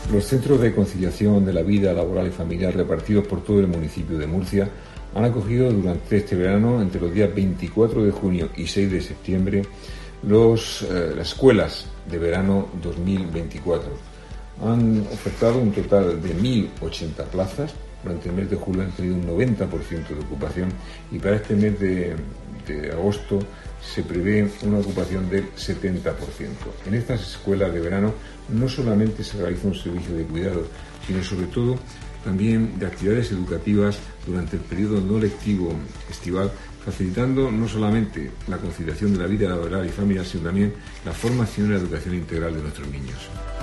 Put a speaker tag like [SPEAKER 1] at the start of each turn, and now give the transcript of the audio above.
[SPEAKER 1] Los centros de conciliación de la vida laboral y familiar repartidos por todo el municipio de Murcia han acogido durante este verano, entre los días 24 de junio y 6 de septiembre, las escuelas de verano 2024. Han ofertado un total de 1.080 plazas. Durante el mes de julio han tenido un 90% de ocupación y para este mes de agosto se prevé una ocupación del 70%. En estas escuelas de verano no solamente se realiza un servicio de cuidados, sino sobre todo también de actividades educativas durante el periodo no lectivo estival, facilitando no solamente la conciliación de la vida laboral y familiar, sino también la formación y la educación integral de nuestros niños.